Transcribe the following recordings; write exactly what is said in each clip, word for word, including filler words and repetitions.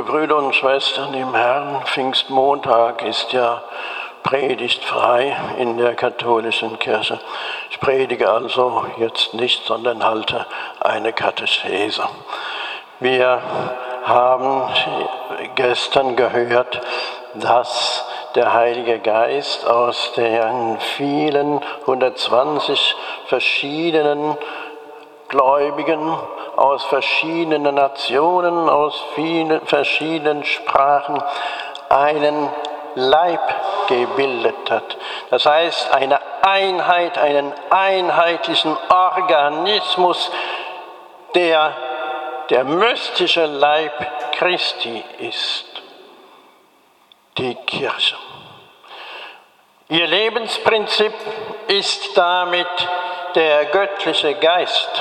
Brüder und Schwestern im Herrn, Pfingstmontag ist ja predigtfrei in der katholischen Kirche. Ich predige also jetzt nicht, sondern halte eine Katechese. Wir haben gestern gehört, dass der Heilige Geist aus den vielen hundertzwanzig verschiedenen Gläubigen aus verschiedenen Nationen, aus vielen verschiedenen Sprachen einen Leib gebildet hat. Das heißt, eine Einheit, einen einheitlichen Organismus, der der mystische Leib Christi ist, die Kirche. Ihr Lebensprinzip ist damit der göttliche Geist.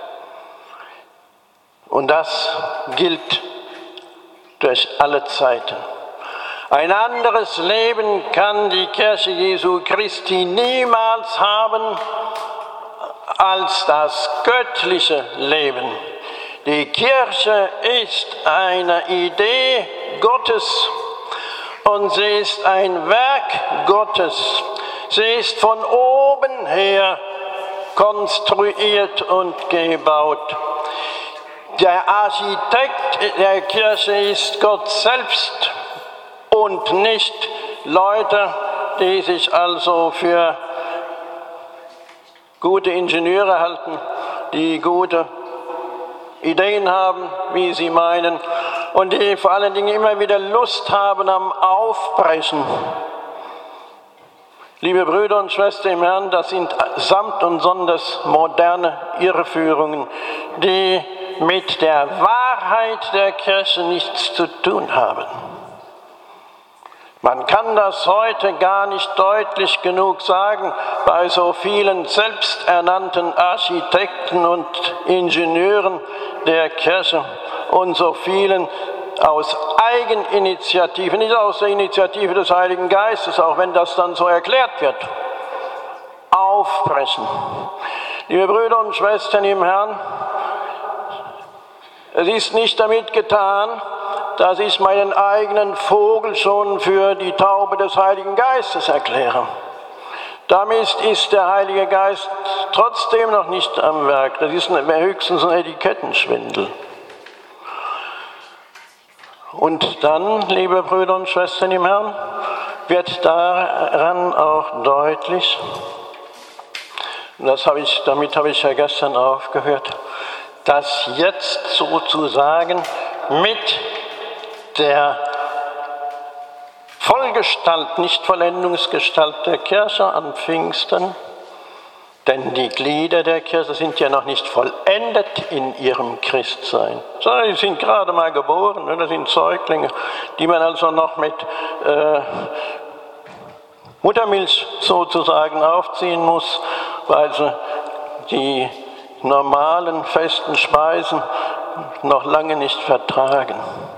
Und das gilt durch alle Zeiten. Ein anderes Leben kann die Kirche Jesu Christi niemals haben als das göttliche Leben. Die Kirche ist eine Idee Gottes und sie ist ein Werk Gottes. Sie ist von oben her konstruiert und gebaut. Der Architekt der Kirche ist Gott selbst und nicht Leute, die sich also für gute Ingenieure halten, die gute Ideen haben, wie sie meinen, und die vor allen Dingen immer wieder Lust haben am Aufbrechen. Liebe Brüder und Schwestern im Herrn, das sind samt und sonders moderne Irreführungen, die mit der Wahrheit der Kirche nichts zu tun haben. Man kann das heute gar nicht deutlich genug sagen bei so vielen selbsternannten Architekten und Ingenieuren der Kirche und so vielen aus Eigeninitiative, nicht aus der Initiative des Heiligen Geistes, auch wenn das dann so erklärt wird, aufbrechen. Liebe Brüder und Schwestern im Herrn, es ist nicht damit getan, dass ich meinen eigenen Vogel schon für die Taube des Heiligen Geistes erkläre. Damit ist der Heilige Geist trotzdem noch nicht am Werk. Das ist höchstens ein Etikettenschwindel. Und dann, liebe Brüder und Schwestern im Herrn, wird daran auch deutlich, und das habe ich, damit habe ich ja gestern aufgehört, dass jetzt sozusagen mit der Vollgestalt, nicht Vollendungsgestalt der Kirche an Pfingsten, denn die Glieder der Kirche sind ja noch nicht vollendet in ihrem Christsein, sondern sie sind gerade mal geboren, das sind Säuglinge, die man also noch mit äh, Muttermilch sozusagen aufziehen muss, weil sie die normalen festen Speisen noch lange nicht vertragen.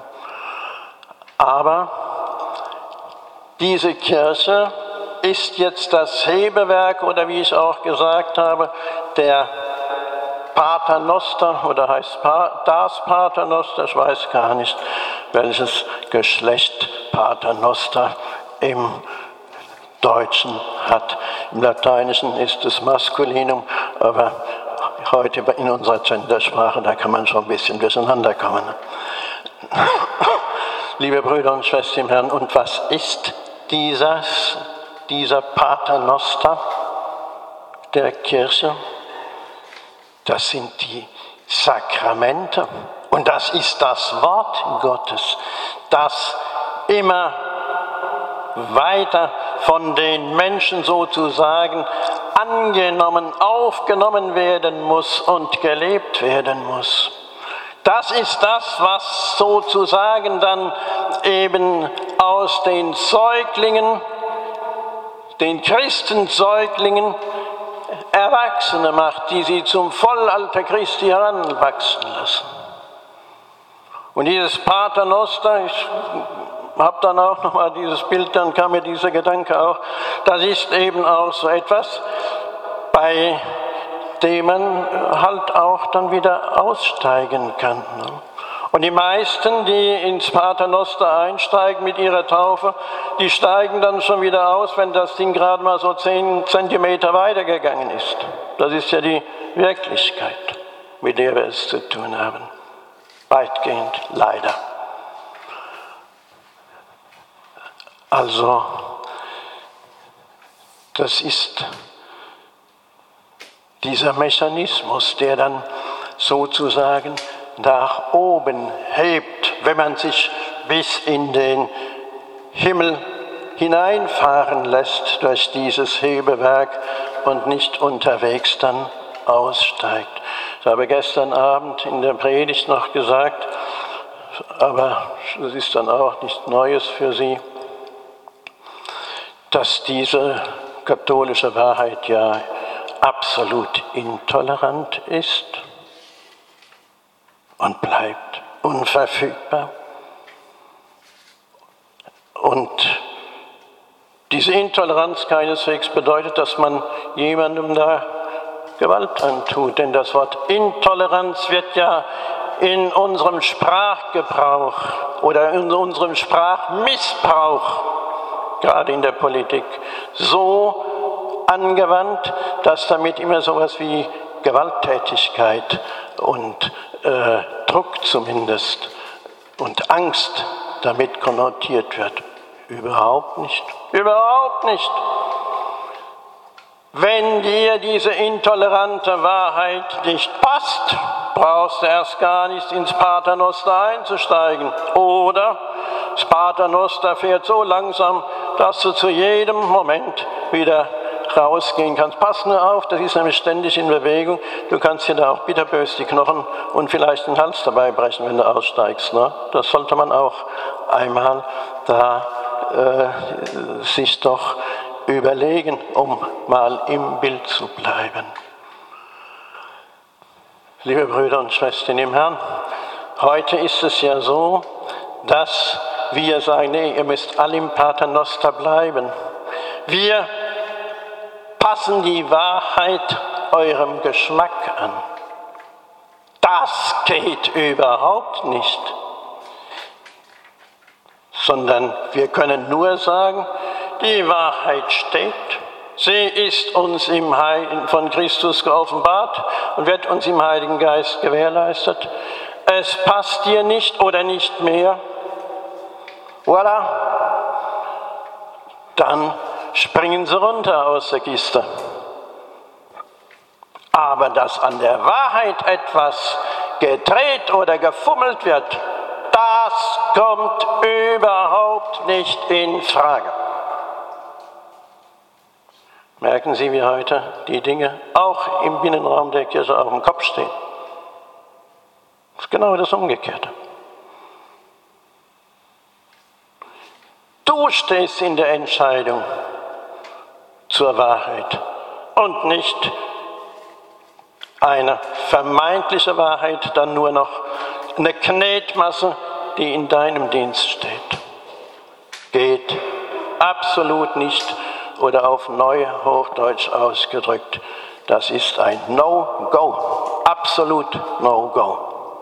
Aber diese Kirche ist jetzt das Hebewerk oder wie ich auch gesagt habe, der Paternoster oder heißt das Paternoster, ich weiß gar nicht, welches Geschlecht Paternoster im Deutschen hat. Im Lateinischen ist es Maskulinum, aber heute in unserer Gendersprache, da kann man schon ein bisschen durcheinander kommen. Liebe Brüder und Schwestern im Herrn, und was ist dieses, dieser Paternoster der Kirche? Das sind die Sakramente und das ist das Wort Gottes, das immer weiter von den Menschen sozusagen angenommen, aufgenommen werden muss und gelebt werden muss. Das ist das, was sozusagen dann eben aus den Säuglingen, den Christensäuglingen, Erwachsene macht, die sie zum Vollalter Christi heranwachsen lassen. Und dieses Paternoster, ich habe dann auch nochmal dieses Bild, dann kam mir dieser Gedanke auch, das ist eben auch so etwas, bei dem man halt auch dann wieder aussteigen kann. Und die meisten, die ins Paternoster einsteigen mit ihrer Taufe, die steigen dann schon wieder aus, wenn das Ding gerade mal so zehn Zentimeter weitergegangen ist. Das ist ja die Wirklichkeit, mit der wir es zu tun haben. Weitgehend leider. Also, das ist dieser Mechanismus, der dann sozusagen nach oben hebt, wenn man sich bis in den Himmel hineinfahren lässt durch dieses Hebewerk und nicht unterwegs dann aussteigt. Ich habe gestern Abend in der Predigt noch gesagt, aber das ist dann auch nichts Neues für Sie, dass diese katholische Wahrheit ja absolut intolerant ist und bleibt unverfügbar. Und diese Intoleranz keineswegs bedeutet, dass man jemandem da Gewalt antut, denn das Wort Intoleranz wird ja in unserem Sprachgebrauch oder in unserem Sprachmissbrauch, gerade in der Politik, so angewandt, dass damit immer sowas wie Gewalttätigkeit und äh, Druck zumindest und Angst damit konnotiert wird. Überhaupt nicht. Überhaupt nicht. Wenn dir diese intolerante Wahrheit nicht passt, brauchst du erst gar nicht ins Paternoster einzusteigen. Oder das Paternoster fährt so langsam, dass du zu jedem Moment wieder rausgehen kannst. Pass nur auf, das ist nämlich ständig in Bewegung. Du kannst dir da auch bitterbös die Knochen und vielleicht den Hals dabei brechen, wenn du aussteigst. Ne? Das sollte man auch einmal da äh, sich doch überlegen, um mal im Bild zu bleiben. Liebe Brüder und Schwestern im Herrn, heute ist es ja so, dass wir sagen, nee, ihr müsst alle im Paternoster bleiben. Wir passen die Wahrheit eurem Geschmack an. Das geht überhaupt nicht. Sondern wir können nur sagen, die Wahrheit steht. Sie ist uns im Heiligen von Christus geoffenbart und wird uns im Heiligen Geist gewährleistet. Es passt dir nicht oder nicht mehr. Voilà. Dann springen sie runter aus der Kiste. Aber dass an der Wahrheit etwas gedreht oder gefummelt wird, das kommt überhaupt nicht in Frage. Merken Sie, wie heute die Dinge auch im Binnenraum der Kirche auf dem Kopf stehen. Das ist genau das Umgekehrte. Du stehst in der Entscheidung zur Wahrheit und nicht eine vermeintliche Wahrheit, dann nur noch eine Knetmasse, die in deinem Dienst steht. Geht absolut nicht. Oder auf Neuhochdeutsch ausgedrückt, das ist ein No-Go, absolut No-Go.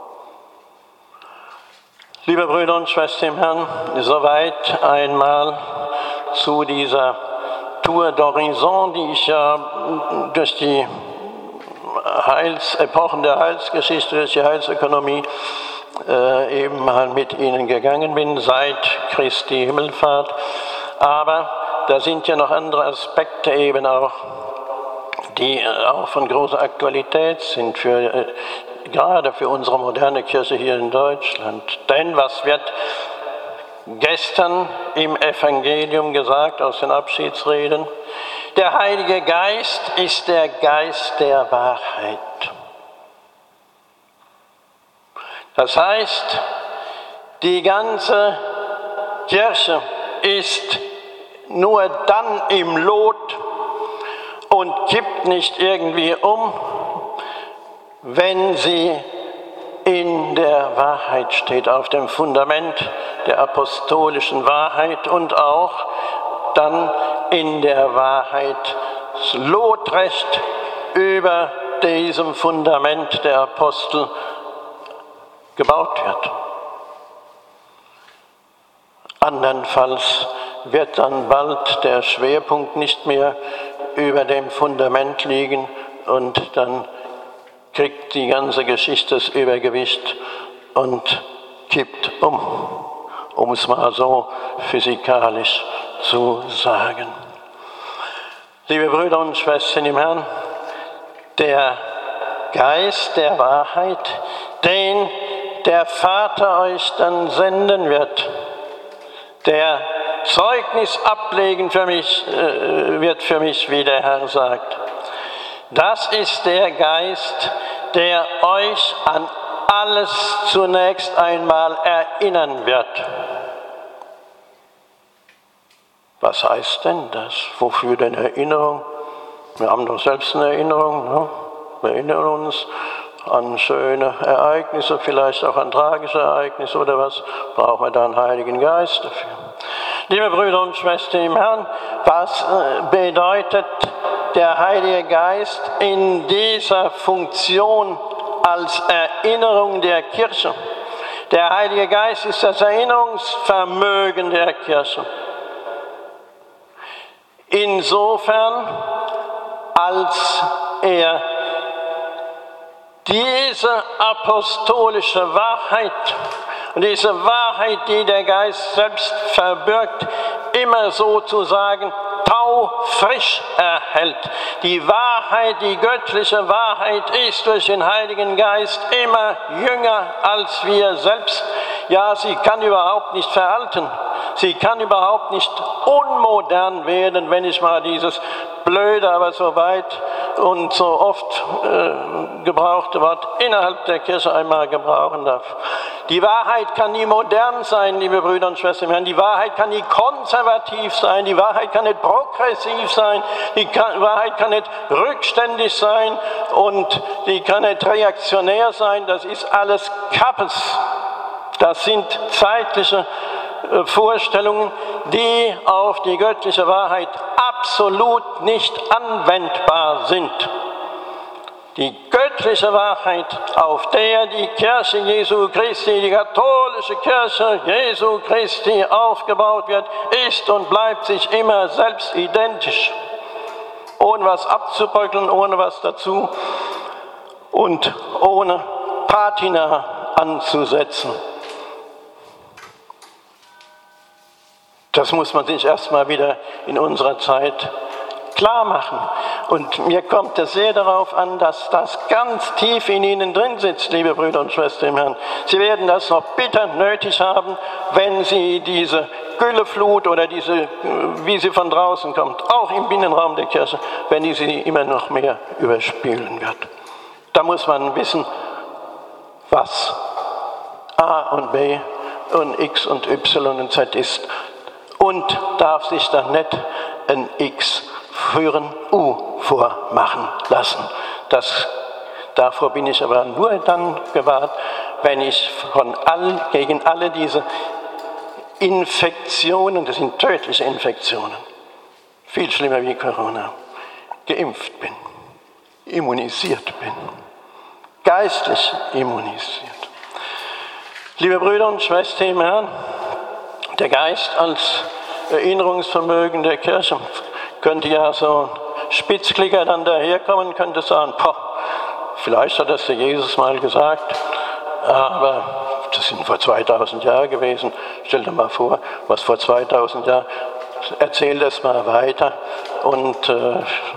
Liebe Brüder und Schwestern im Herrn, soweit einmal zu dieser Tour d'Horizon, die ich ja durch die Heils, Epochen der Heilsgeschichte, durch die Heilsökonomie äh, eben mal mit Ihnen gegangen bin, seit Christi Himmelfahrt. Aber da sind ja noch andere Aspekte eben auch, die auch von großer Aktualität sind, für, gerade für unsere moderne Kirche hier in Deutschland. Denn was wird gestern im Evangelium gesagt aus den Abschiedsreden? Der Heilige Geist ist der Geist der Wahrheit. Das heißt, die ganze Kirche ist nur dann im Lot und kippt nicht irgendwie um, wenn sie in der Wahrheit steht, auf dem Fundament der apostolischen Wahrheit und auch dann in der Wahrheit lotrecht über diesem Fundament der Apostel gebaut wird. Andernfalls wird dann bald der Schwerpunkt nicht mehr über dem Fundament liegen und dann kriegt die ganze Geschichte das Übergewicht und kippt um, um es mal so physikalisch zu sagen. Liebe Brüder und Schwestern im Herrn, der Geist der Wahrheit, den der Vater euch dann senden wird, der Zeugnis ablegen für mich, äh, wird für mich, wie der Herr sagt. Das ist der Geist, der euch an alles zunächst einmal erinnern wird. Was heißt denn das? Wofür denn Erinnerung? Wir haben doch selbst eine Erinnerung. Ne? Wir erinnern uns an schöne Ereignisse, vielleicht auch an tragische Ereignisse oder was. Brauchen wir da einen Heiligen Geist dafür? Liebe Brüder und Schwestern im Herrn, was bedeutet der Heilige Geist in dieser Funktion als Erinnerung der Kirche? Der Heilige Geist ist das Erinnerungsvermögen der Kirche. Insofern, als er diese apostolische Wahrheit und diese Wahrheit, die der Geist selbst verbirgt, immer sozusagen taufrisch erhält. Die Wahrheit, die göttliche Wahrheit ist durch den Heiligen Geist immer jünger als wir selbst. Ja, sie kann überhaupt nicht veralten. Sie kann überhaupt nicht unmodern werden, wenn ich mal dieses blöde, aber so weit und so oft äh, gebrauchte Wort innerhalb der Kirche einmal gebrauchen darf. Die Wahrheit kann nie modern sein, liebe Brüder und Schwestern im Herrn. Die Wahrheit kann nie konservativ sein. Die Wahrheit kann nicht progressiv sein. Die kann, Wahrheit kann nicht rückständig sein und die kann nicht reaktionär sein. Das ist alles Kappes. Das sind zeitliche Vorstellungen, die auf die göttliche Wahrheit absolut nicht anwendbar sind. Die göttliche Wahrheit, auf der die Kirche Jesu Christi, die katholische Kirche Jesu Christi aufgebaut wird, ist und bleibt sich immer selbst identisch. Ohne was abzubröckeln, ohne was dazu und ohne Patina anzusetzen. Das muss man sich erstmal wieder in unserer Zeit klar machen. Und mir kommt es sehr darauf an, dass das ganz tief in Ihnen drin sitzt, liebe Brüder und Schwestern im Herrn. Sie werden das noch bitter nötig haben, wenn Sie diese Gülleflut oder diese, wie sie von draußen kommt, auch im Binnenraum der Kirche, wenn die sie immer noch mehr überspülen wird. Da muss man wissen, was A und B und X und Y und Z ist. Und darf sich dann nicht ein X für ein U vormachen lassen. Das, davor bin ich aber nur dann gewahrt, wenn ich von all, gegen alle diese Infektionen, das sind tödliche Infektionen, viel schlimmer wie Corona, geimpft bin, immunisiert bin, geistlich immunisiert. Liebe Brüder und Schwestern im Herrn, der Geist als Erinnerungsvermögen der Kirche könnte ja so ein Spitzklicker dann daherkommen, könnte sagen, boah, vielleicht hat das der Jesus mal gesagt, aber das sind vor zweitausend Jahren gewesen. Stell dir mal vor, was vor zweitausend Jahren, erzähl das mal weiter und äh,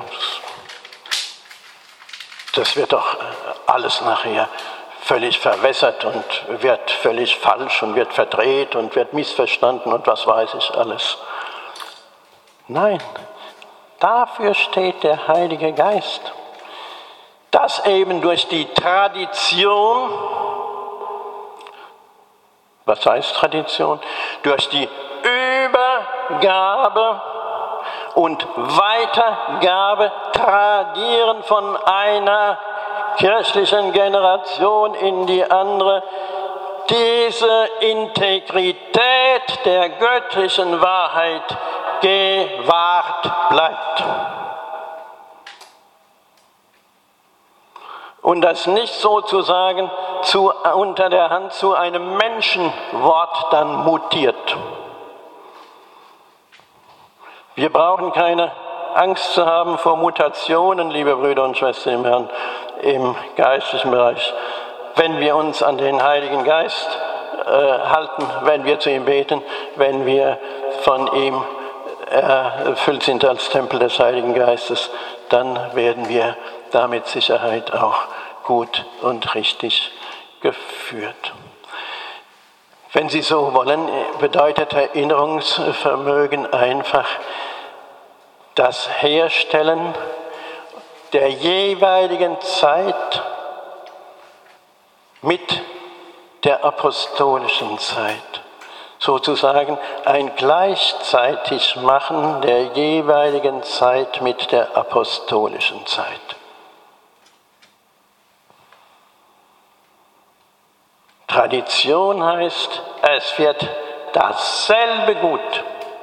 das wird doch alles nachher völlig verwässert und wird völlig falsch und wird verdreht und wird missverstanden und was weiß ich alles. Nein, dafür steht der Heilige Geist, dass eben durch die Tradition, was heißt Tradition? Durch die Übergabe und Weitergabe, Tradieren von einer kirchlichen Generation in die andere, diese Integrität der göttlichen Wahrheit gewahrt bleibt. und das nicht sozusagen zu, unter der Hand zu einem Menschenwort dann mutiert. Wir brauchen keine Angst zu haben vor Mutationen, liebe Brüder und Schwestern im Herrn, im geistlichen Bereich. Wenn wir uns an den Heiligen Geist äh, halten, wenn wir zu ihm beten, wenn wir von ihm erfüllt sind als Tempel des Heiligen Geistes, dann werden wir da mit Sicherheit auch gut und richtig geführt. Wenn Sie so wollen, bedeutet Erinnerungsvermögen einfach das Herstellen der jeweiligen Zeit mit der apostolischen Zeit. Sozusagen ein gleichzeitig Machen der jeweiligen Zeit mit der apostolischen Zeit. Tradition heißt, es wird dasselbe Gut,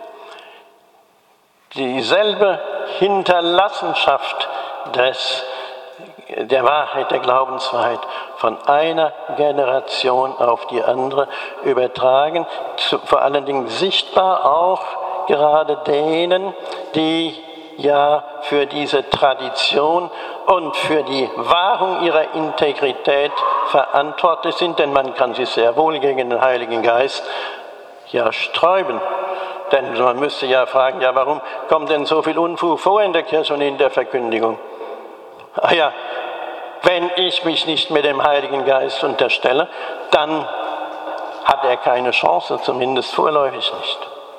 dieselbe Hinterlassenschaft des, der Wahrheit, der Glaubenswahrheit von einer Generation auf die andere übertragen, vor allen Dingen sichtbar auch gerade denen, die ja für diese Tradition und für die Wahrung ihrer Integrität verantwortlich sind, denn man kann sich sehr wohl gegen den Heiligen Geist ja sträuben. Denn man müsste ja fragen, ja, warum kommt denn so viel Unfug vor in der Kirche und in der Verkündigung? Ah ja, wenn ich mich nicht mit dem Heiligen Geist unterstelle, dann hat er keine Chance, zumindest vorläufig nicht.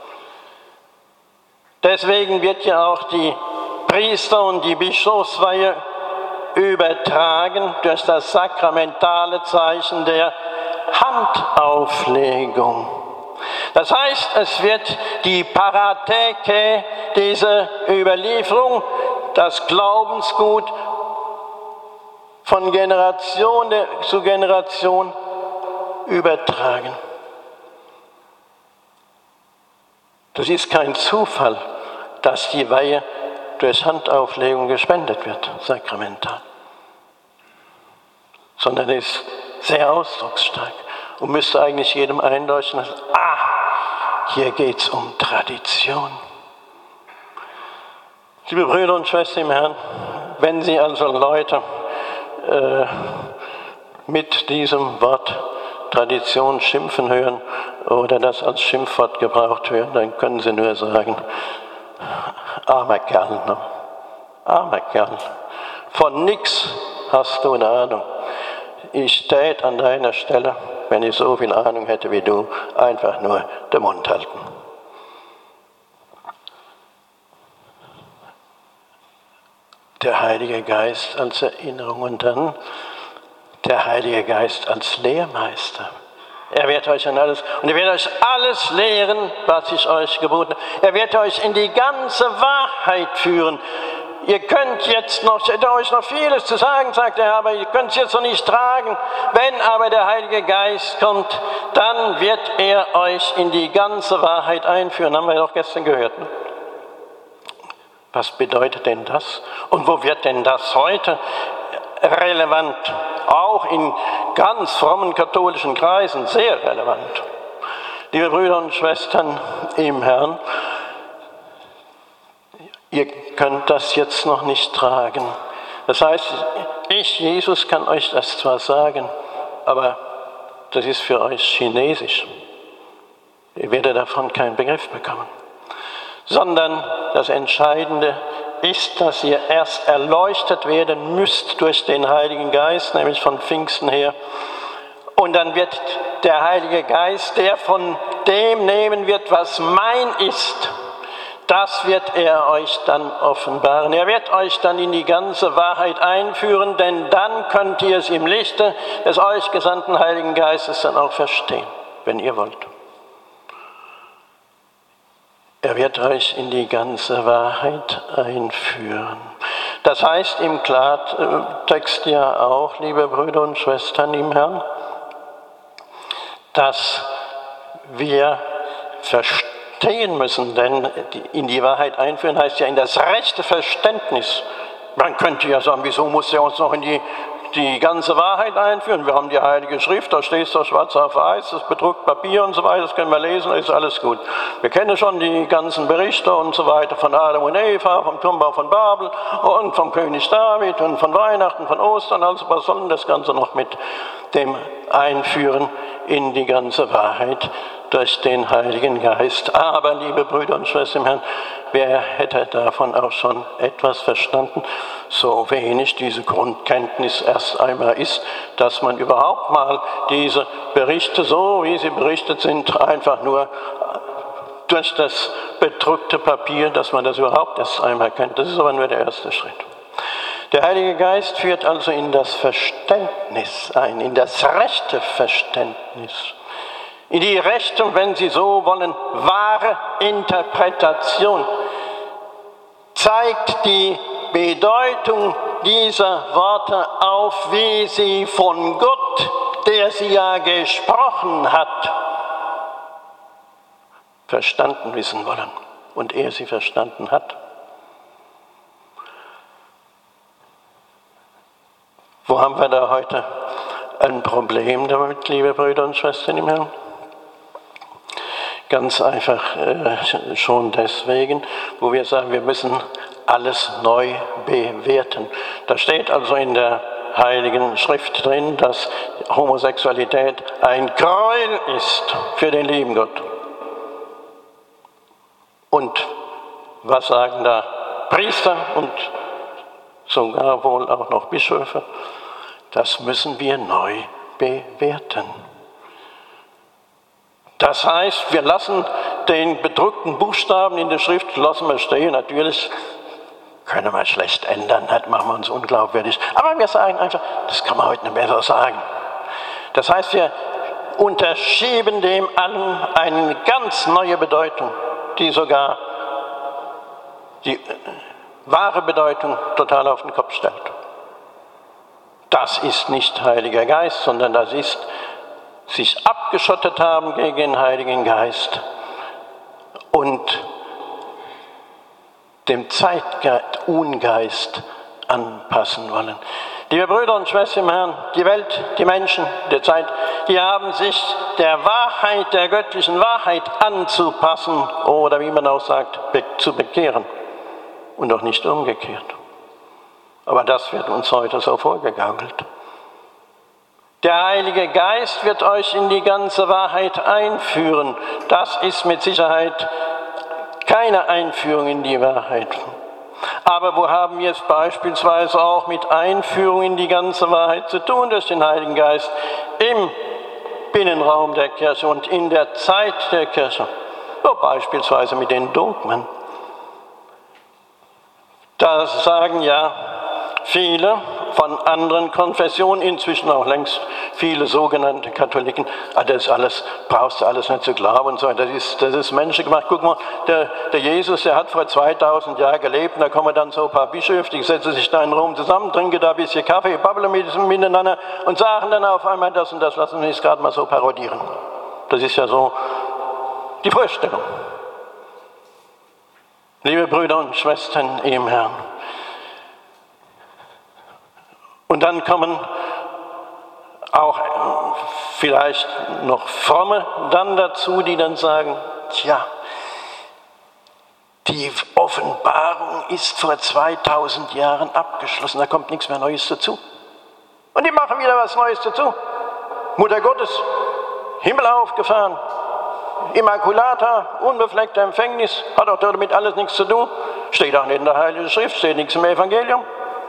Deswegen wird ja auch die Priester- und die Bischofsweihe übertragen durch das sakramentale Zeichen der Handauflegung. Das heißt, es wird die Paratheke, diese Überlieferung, das Glaubensgut von Generation zu Generation übertragen. Das ist kein Zufall, dass die Weihe durch Handauflegung gespendet wird, sakramental, sondern ist sehr ausdrucksstark und müsste eigentlich jedem einleuchten, dass, ah, hier geht es um Tradition. Liebe Brüder und Schwestern im Herrn, wenn Sie also Leute äh, mit diesem Wort Tradition schimpfen hören oder das als Schimpfwort gebraucht hören, dann können Sie nur sagen, armer Kerl, ne? Armer Kerl, von nix hast du eine Ahnung. Ich tät an deiner Stelle, wenn ich so viel Ahnung hätte wie du, einfach nur den Mund halten. Der Heilige Geist als Erinnerung und dann der Heilige Geist als Lehrmeister. Er wird euch an alles, und er wird euch alles lehren, was ich euch geboten habe. Er wird euch in die ganze Wahrheit führen. Ihr könnt jetzt noch, ich hätte euch noch vieles zu sagen, sagt er, aber ihr könnt es jetzt noch nicht tragen. Wenn aber der Heilige Geist kommt, dann wird er euch in die ganze Wahrheit einführen. Haben wir doch gestern gehört. Ne? Was bedeutet denn das? Und wo wird denn das heute relevant? Auch in ganz frommen katholischen Kreisen sehr relevant. Liebe Brüder und Schwestern im Herrn, ihr könnt das jetzt noch nicht tragen. Das heißt, ich, Jesus, kann euch das zwar sagen, aber das ist für euch Chinesisch. Ihr werdet davon keinen Begriff bekommen. Sondern das Entscheidende ist, dass ihr erst erleuchtet werden müsst durch den Heiligen Geist, nämlich von Pfingsten her. Und dann wird der Heilige Geist, der von dem nehmen wird, was mein ist, das wird er euch dann offenbaren. Er wird euch dann in die ganze Wahrheit einführen, denn dann könnt ihr es im Lichte des euch gesandten Heiligen Geistes dann auch verstehen, wenn ihr wollt. Er wird euch in die ganze Wahrheit einführen. Das heißt im Klartext ja auch, liebe Brüder und Schwestern im Herrn, dass wir verstehen müssen, denn in die Wahrheit einführen heißt ja in das rechte Verständnis. Man könnte ja sagen, wieso muss er uns noch in die die ganze Wahrheit einführen. Wir haben die Heilige Schrift, da steht es doch schwarz auf weiß, das bedruckt Papier und so weiter, das können wir lesen, da ist alles gut. Wir kennen schon die ganzen Berichte und so weiter von Adam und Eva, vom Turmbau von Babel und vom König David und von Weihnachten, von Ostern. Also was soll denn das Ganze noch mit dem Einführen in die ganze Wahrheit durch den Heiligen Geist? Aber, liebe Brüder und Schwestern im Herrn, wer hätte davon auch schon etwas verstanden, so wenig diese Grundkenntnis erst einmal ist, dass man überhaupt mal diese Berichte, so wie sie berichtet sind, einfach nur durch das bedruckte Papier, dass man das überhaupt erst einmal kennt. Das ist aber nur der erste Schritt. Der Heilige Geist führt also in das Verständnis ein, in das rechte Verständnis, in die rechte, wenn Sie so wollen, wahre Interpretation, zeigt die Bedeutung dieser Worte auf, wie sie von Gott, der sie ja gesprochen hat, verstanden wissen wollen und er sie verstanden hat. Wo haben wir da heute ein Problem damit, liebe Brüder und Schwestern im Herrn? Ganz einfach äh, schon deswegen, wo wir sagen, wir müssen alles neu bewerten. Da steht also in der Heiligen Schrift drin, dass Homosexualität ein Gräuel ist für den lieben Gott. Und was sagen da Priester und sogar wohl auch noch Bischöfe? Das müssen wir neu bewerten. Das heißt, wir lassen den bedruckten Buchstaben in der Schrift, lassen wir stehen. Natürlich können wir schlecht ändern, das machen wir uns unglaubwürdig. Aber wir sagen einfach, das kann man heute nicht mehr so sagen. Das heißt, wir unterschieben dem allen eine ganz neue Bedeutung, die sogar die wahre Bedeutung total auf den Kopf stellt. Das ist nicht Heiliger Geist, sondern das ist sich abgeschottet haben gegen den Heiligen Geist und dem Zeitungeist anpassen wollen. Liebe Brüder und Schwestern im Herrn, die Welt, die Menschen der Zeit, die haben sich der Wahrheit, der göttlichen Wahrheit anzupassen oder wie man auch sagt, zu bekehren und auch nicht umgekehrt. Aber das wird uns heute so vorgegaukelt. Der Heilige Geist wird euch in die ganze Wahrheit einführen. Das ist mit Sicherheit keine Einführung in die Wahrheit. Aber wo haben wir es beispielsweise auch mit Einführung in die ganze Wahrheit zu tun durch den Heiligen Geist? Im Binnenraum der Kirche und in der Zeit der Kirche. So beispielsweise mit den Dogmen. Da sagen ja viele von anderen Konfessionen, inzwischen auch längst viele sogenannte Katholiken, ah, das alles, brauchst du alles nicht zu glauben und so, das ist, das ist menschengemacht. Guck mal, der, der Jesus, der hat vor zweitausend Jahren gelebt, und da kommen dann so ein paar Bischöfe, die setzen sich da in Rom zusammen, trinken da ein bisschen Kaffee, babbeln miteinander und sagen dann auf einmal das und das, lassen wir es gerade mal so parodieren. Das ist ja so die Vorstellung. Liebe Brüder und Schwestern im Herrn, und dann kommen auch vielleicht noch Fromme dann dazu, die dann sagen, tja, die Offenbarung ist vor zweitausend Jahren abgeschlossen, da kommt nichts mehr Neues dazu. Und die machen wieder was Neues dazu. Mutter Gottes, Himmel aufgefahren, Immaculata, unbefleckte Empfängnis, hat auch damit alles nichts zu tun. Steht auch nicht in der Heiligen Schrift, steht nichts im Evangelium.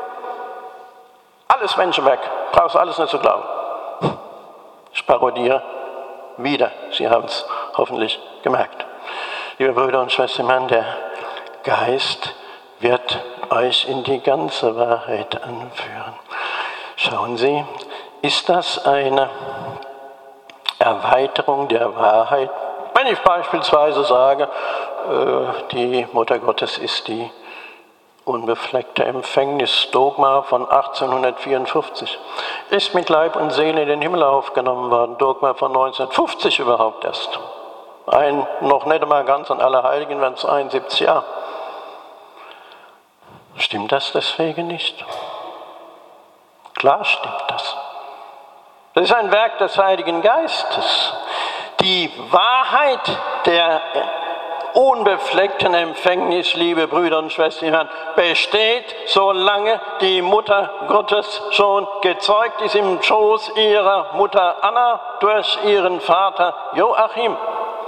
Alles Menschenwerk, brauchst du alles nicht zu glauben. Ich parodiere wieder, Sie haben es hoffentlich gemerkt. Liebe Brüder und Schwestern, Mann, der Geist wird euch in die ganze Wahrheit anführen. Schauen Sie, ist das eine Erweiterung der Wahrheit? Wenn ich beispielsweise sage, die Mutter Gottes ist die unbefleckte Empfängnis, Dogma von achtzehnhundertvierundfünfzig, ist mit Leib und Seele in den Himmel aufgenommen worden, Dogma von neunzehnhundertfünfzig überhaupt erst. Ein, noch nicht einmal ganz an Allerheiligen, wenn es einundsiebzig Jahre. Stimmt das deswegen nicht? Klar stimmt das. Das ist ein Werk des Heiligen Geistes. Die Wahrheit der unbefleckten Empfängnis, liebe Brüder und Schwestern, besteht, solange die Mutter Gottes schon gezeugt ist im Schoß ihrer Mutter Anna durch ihren Vater Joachim.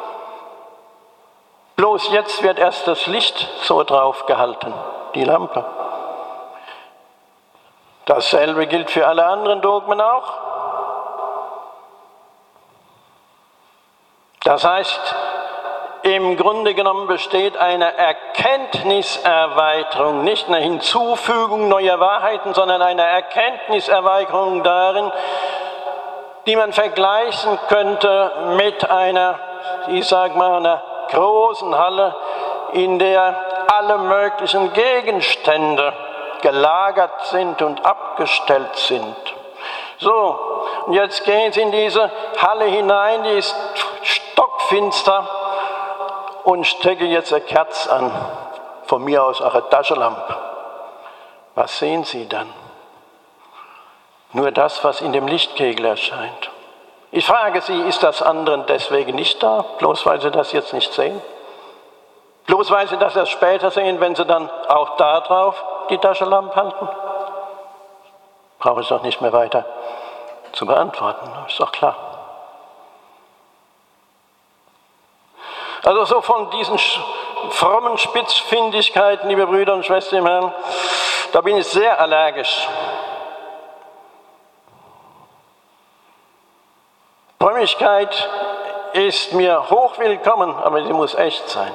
Bloß jetzt wird erst das Licht so drauf gehalten, die Lampe. Dasselbe gilt für alle anderen Dogmen auch. Das heißt, im Grunde genommen besteht eine Erkenntniserweiterung, nicht eine Hinzufügung neuer Wahrheiten, sondern eine Erkenntniserweiterung darin, die man vergleichen könnte mit einer, ich sage mal, einer großen Halle, in der alle möglichen Gegenstände gelagert sind und abgestellt sind. So, und jetzt gehen Sie in diese Halle hinein, die ist stockfinster, und stecke jetzt eine Kerze an, von mir aus auch eine Taschenlampe. Was sehen Sie dann? Nur das, was in dem Lichtkegel erscheint. Ich frage Sie, ist das anderen deswegen nicht da, bloß weil Sie das jetzt nicht sehen? Bloß weil Sie das erst später sehen, wenn Sie dann auch da drauf die Taschenlampe halten? Brauche ich doch nicht mehr weiter zu beantworten, ist doch klar. Also so von diesen frommen Spitzfindigkeiten, liebe Brüder und Schwestern im Herrn, da bin ich sehr allergisch. Frömmigkeit ist mir hochwillkommen, aber sie muss echt sein.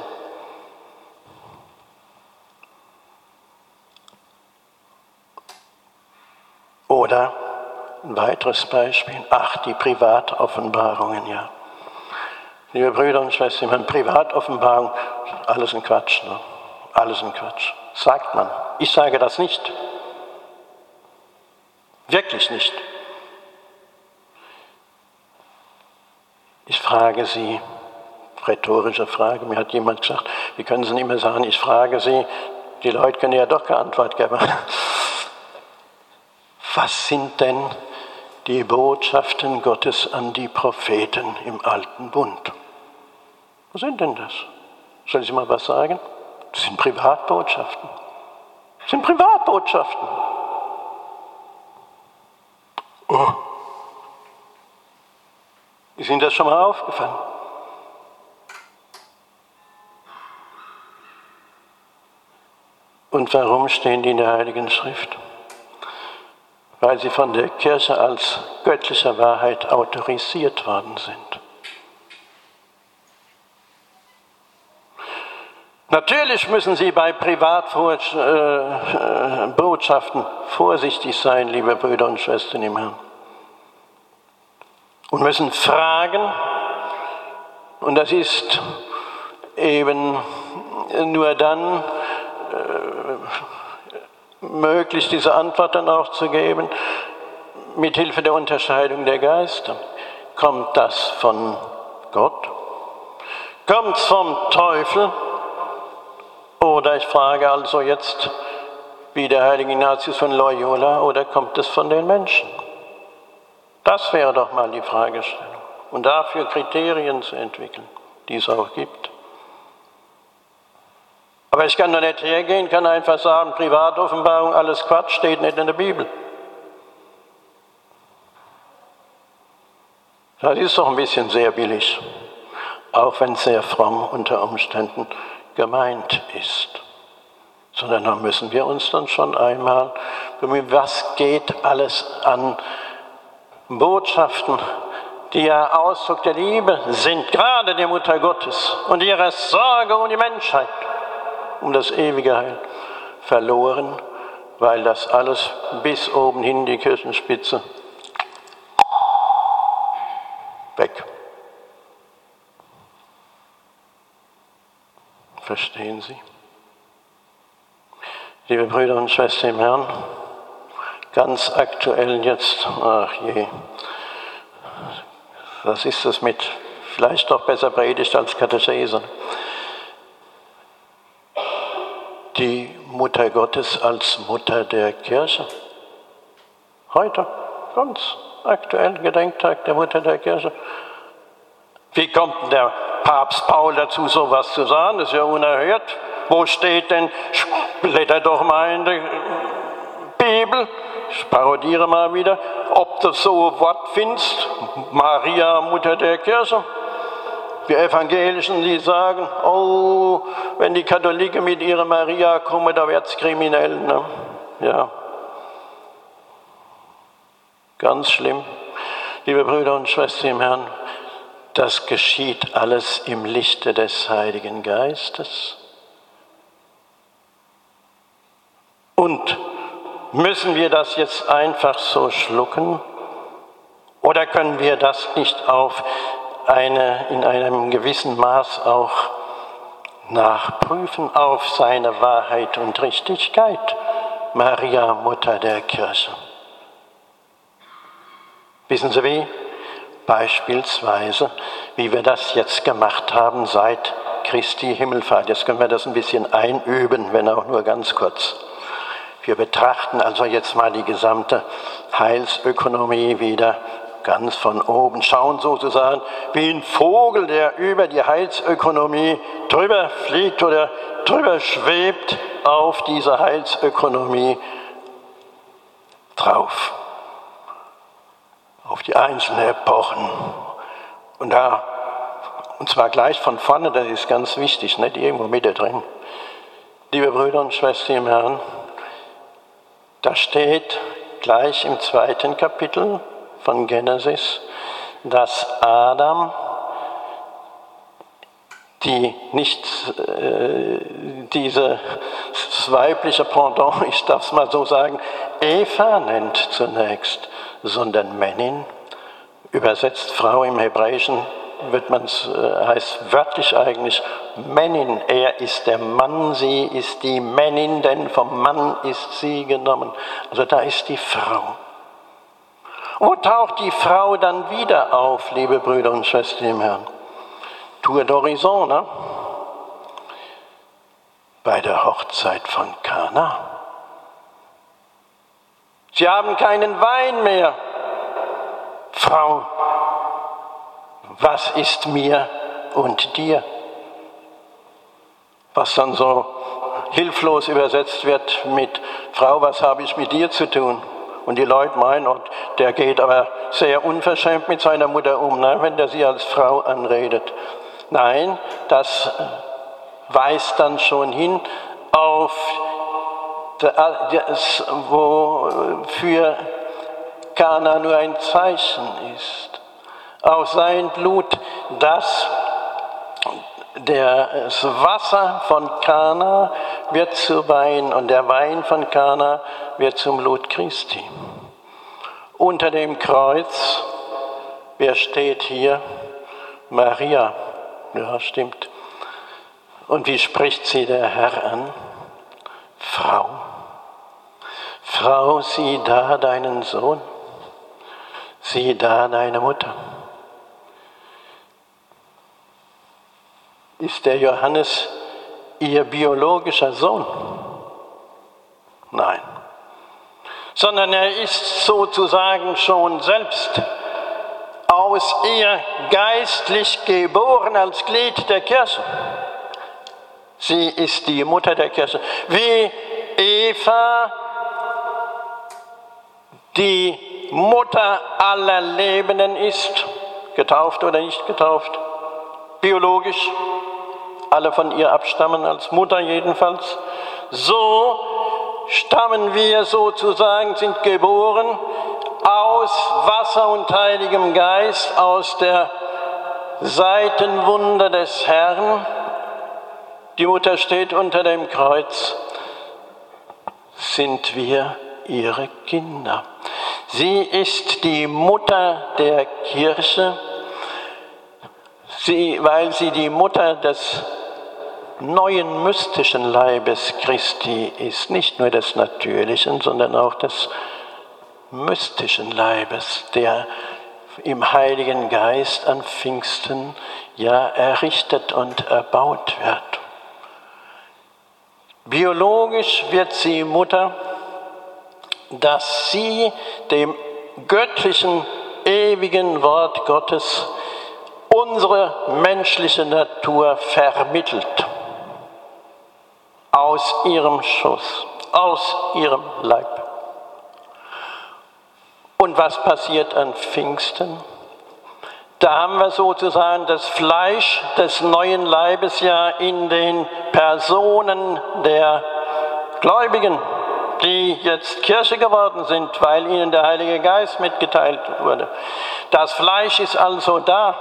Oder ein weiteres Beispiel, ach, die Privatoffenbarungen, ja. Liebe Brüder und Schwestern, meine Privatoffenbarung, alles ein Quatsch, ne? Alles ein Quatsch. Sagt man. Ich sage das nicht. Wirklich nicht. Ich frage Sie, rhetorische Frage, mir hat jemand gesagt, wie können Sie nicht mehr sagen, ich frage Sie, die Leute können ja doch keine Antwort geben. Was sind denn die Botschaften Gottes an die Propheten im Alten Bund? Was sind denn das? Soll ich mal was sagen? Das sind Privatbotschaften. Das sind Privatbotschaften. Oh. Ist Ihnen das schon mal aufgefallen? Und warum stehen die in der Heiligen Schrift? Weil sie von der Kirche als göttliche Wahrheit autorisiert worden sind. Natürlich müssen Sie bei Privatbotschaften vorsichtig sein, liebe Brüder und Schwestern im Herrn. Und müssen fragen, und das ist eben nur dann äh, möglich, diese Antwort dann auch zu geben, mit Hilfe der Unterscheidung der Geister. Kommt das von Gott? Kommt es vom Teufel? Oder ich frage also jetzt, wie der heilige Ignatius von Loyola, oder kommt es von den Menschen? Das wäre doch mal die Fragestellung. Und dafür Kriterien zu entwickeln, die es auch gibt. Aber ich kann doch nicht hergehen, kann einfach sagen, Privatoffenbarung, alles Quatsch, steht nicht in der Bibel. Das ist doch ein bisschen sehr billig, auch wenn es sehr fromm unter Umständen gemeint ist. Sondern da müssen wir uns dann schon einmal bemühen, was geht alles an Botschaften, die ja Ausdruck der Liebe sind, gerade der Mutter Gottes und ihrer Sorge um die Menschheit, um das ewige Heil, verloren, weil das alles bis oben hin die Kirchenspitze weg. Verstehen Sie? Liebe Brüder und Schwestern im Herrn, ganz aktuell jetzt, ach je, was ist das mit, vielleicht doch besser Predigt als Katechese. Die Mutter Gottes als Mutter der Kirche. Heute, ganz aktuell, Gedenktag der Mutter der Kirche. Wie kommt denn der Papst Paul dazu, sowas zu sagen? Das ist ja unerhört. Wo steht denn, blätter doch mal in der Bibel, ich parodiere mal wieder, ob du so ein Wort findest, Maria, Mutter der Kirche. Die Evangelischen, die sagen, oh, wenn die Katholiken mit ihrer Maria kommen, da wird's kriminell. Ne? Ja. Ganz schlimm. Liebe Brüder und Schwestern im Herrn, das geschieht alles im Lichte des Heiligen Geistes. Und müssen wir das jetzt einfach so schlucken? Oder können wir das nicht auf eine, in einem gewissen Maß auch nachprüfen auf seine Wahrheit und Richtigkeit? Maria, Mutter der Kirche. Wissen Sie wie? Beispielsweise, wie wir das jetzt gemacht haben seit Christi Himmelfahrt. Jetzt können wir das ein bisschen einüben, wenn auch nur ganz kurz. Wir betrachten also jetzt mal die gesamte Heilsökonomie wieder ganz von oben. Schauen sozusagen wie ein Vogel, der über die Heilsökonomie drüber fliegt oder drüber schwebt, auf diese Heilsökonomie drauf. Auf die einzelnen Epochen. Und da, und zwar gleich von vorne, das ist ganz wichtig, nicht irgendwo mitte drin. Liebe Brüder und Schwestern im Herrn, da steht gleich im zweiten Kapitel von Genesis, dass Adam die nicht äh, diese weibliche Pendant, ich darf es mal so sagen, Eva nennt zunächst, sondern Männin, übersetzt Frau im Hebräischen, wird man's, äh, heißt wörtlich eigentlich Männin. Er ist der Mann, sie ist die Männin, denn vom Mann ist sie genommen. Also da ist die Frau. Wo taucht die Frau dann wieder auf, liebe Brüder und Schwestern im Herrn? Tour d'Horizon, ne? Bei der Hochzeit von Kana. Sie haben keinen Wein mehr. Frau, was ist mir und dir? Was dann so hilflos übersetzt wird mit Frau, was habe ich mit dir zu tun? Und die Leute meinen, und der geht aber sehr unverschämt mit seiner Mutter um, ne, wenn der sie als Frau anredet. Nein, das weist dann schon hin auf das, wofür Kana nur ein Zeichen ist. Auf sein Blut, das das Wasser von Kana wird zu Wein und der Wein von Kana wird zum Blut Christi. Unter dem Kreuz, wer steht hier? Maria. Ja, stimmt. Und wie spricht sie der Herr an? Frau. Frau, sieh da deinen Sohn. Sieh da deine Mutter. Ist der Johannes ihr biologischer Sohn? Nein. Sondern er ist sozusagen schon selbst aus ihr geistlich geboren als Glied der Kirche. Sie ist die Mutter der Kirche. Wie Eva die Mutter aller Lebenden ist, getauft oder nicht getauft, biologisch, alle von ihr abstammen, als Mutter jedenfalls, so stammen wir sozusagen, sind geboren aus Wasser und Heiligem Geist, aus der Seitenwunde des Herrn. Die Mutter steht unter dem Kreuz, sind wir ihre Kinder. Sie ist die Mutter der Kirche, sie, weil sie die Mutter des neuen mystischen Leibes Christi ist, nicht nur des natürlichen, sondern auch des mystischen Leibes, der im Heiligen Geist an Pfingsten ja errichtet und erbaut wird. Biologisch wird sie Mutter dass sie dem göttlichen, ewigen Wort Gottes unsere menschliche Natur vermittelt. Aus ihrem Schoß, aus ihrem Leib. Und was passiert an Pfingsten? Da haben wir sozusagen das Fleisch des neuen Leibes ja in den Personen der Gläubigen, die jetzt Kirche geworden sind, weil ihnen der Heilige Geist mitgeteilt wurde. Das Fleisch ist also da.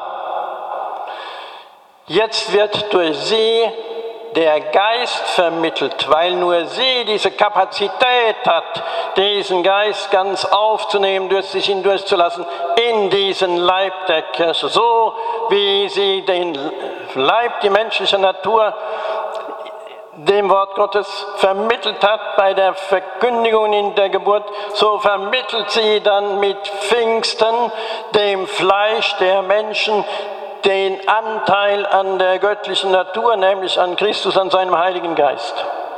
Jetzt wird durch sie der Geist vermittelt, weil nur sie diese Kapazität hat, diesen Geist ganz aufzunehmen, durch sich hindurchzulassen, in diesen Leib der Kirche. So wie sie den Leib, die menschliche Natur, dem Wort Gottes vermittelt hat bei der Verkündigung in der Geburt, so vermittelt sie dann mit Pfingsten dem Fleisch der Menschen den Anteil an der göttlichen Natur, nämlich an Christus, an seinem Heiligen Geist.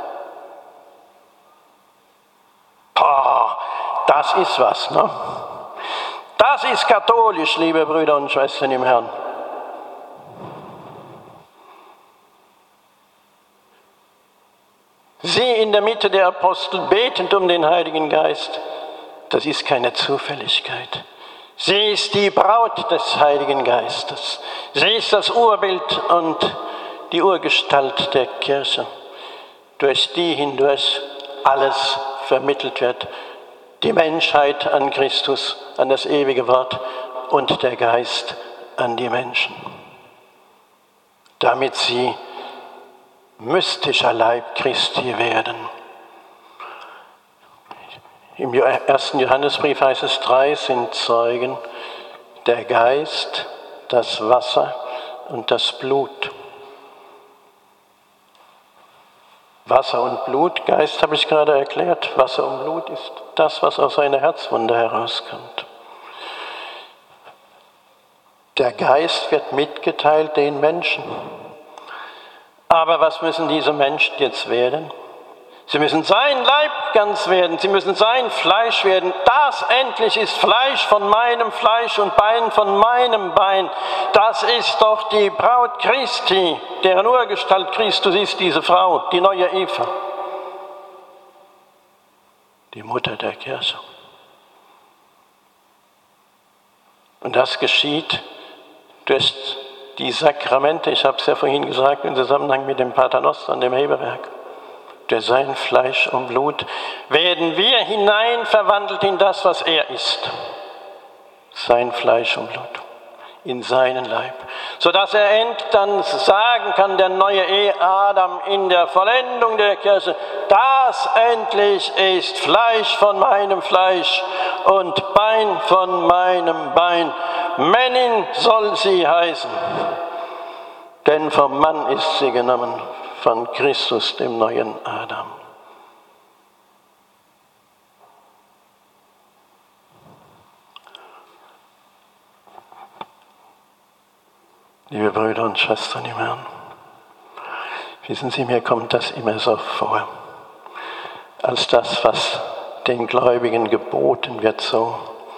Boah, das ist was, ne? Das ist katholisch, liebe Brüder und Schwestern im Herrn. Sie in der Mitte der Apostel betend um den Heiligen Geist, das ist keine Zufälligkeit. Sie ist die Braut des Heiligen Geistes. Sie ist das Urbild und die Urgestalt der Kirche, durch die hindurch alles vermittelt wird. Die Menschheit an Christus, an das ewige Wort und der Geist an die Menschen. Damit sie mystischer Leib Christi werden. Im ersten Johannesbrief heißt es, drei sind Zeugen, der Geist, das Wasser und das Blut. Wasser und Blut, Geist habe ich gerade erklärt, Wasser und Blut ist das, was aus einer Herzwunde herauskommt. Der Geist wird mitgeteilt den Menschen. Aber was müssen diese Menschen jetzt werden? Sie müssen sein Leib ganz werden, sie müssen sein Fleisch werden. Das endlich ist Fleisch von meinem Fleisch und Bein von meinem Bein. Das ist doch die Braut Christi, deren Urgestalt Christus ist, diese Frau, die neue Eva. Die Mutter der Kirche. Und das geschieht durch die Sakramente, ich habe es ja vorhin gesagt, im Zusammenhang mit dem Paternoster und dem Hebewerk. Durch sein Fleisch und Blut werden wir hinein verwandelt in das, was er ist. Sein Fleisch und Blut, in seinen Leib. Sodass er endlich dann sagen kann, der neue Adam in der Vollendung der Kirche, das endlich ist Fleisch von meinem Fleisch und Bein von meinem Bein. Männin soll sie heißen, denn vom Mann ist sie genommen, von Christus, dem neuen Adam. Liebe Brüder und Schwestern im Herrn, wissen Sie, mir kommt das immer so vor, als das, was den Gläubigen geboten wird, so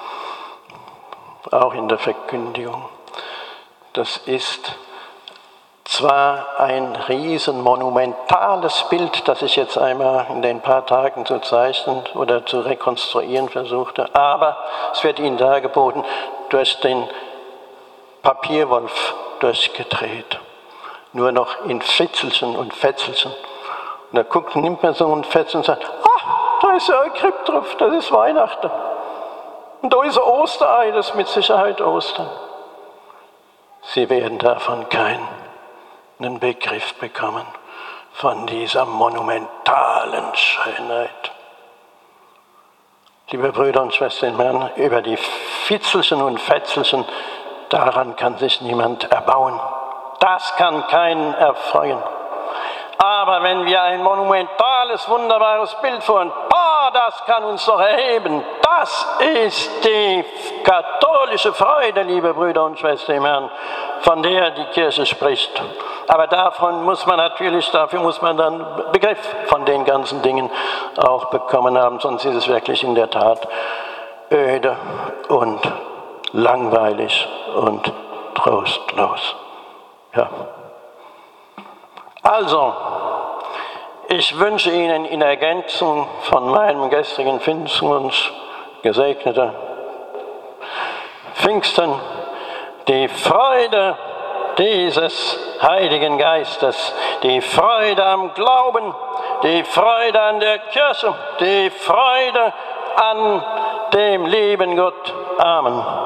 auch in der Verkündigung. Das ist zwar ein riesen monumentales Bild, das ich jetzt einmal in den paar Tagen zu zeichnen oder zu rekonstruieren versuchte, aber es wird Ihnen dargeboten, durch den Papierwolf durchgedreht. Nur noch in Fitzelchen und Fetzelchen. Und da guckt, nimmt man so ein Fetzel und sagt, ah, da ist ja ein Kripp drauf, das ist Weihnachten. Und da ist ein Osterei, das ist mit Sicherheit Ostern. Sie werden davon keinen Begriff bekommen, von dieser monumentalen Schönheit. Liebe Brüder und Schwestern im Herrn, über die Fitzelchen und Fetzelchen, daran kann sich niemand erbauen. Das kann keinen erfreuen. Aber wenn wir ein monumentales, wunderbares Bild vor uns, oh, das kann uns doch erheben. Das ist die katholische Freude, liebe Brüder und Schwestern im Herrn, von der die Kirche spricht. Aber davon muss man natürlich, dafür muss man dann Begriff von den ganzen Dingen auch bekommen haben, sonst ist es wirklich in der Tat öde und langweilig und trostlos. Ja. Also, ich wünsche Ihnen in Ergänzung von meinem gestrigen Pfingstwunsch gesegnete Pfingsten die Freude dieses Heiligen Geistes, die Freude am Glauben, die Freude an der Kirche, die Freude an dem lieben Gott. Amen.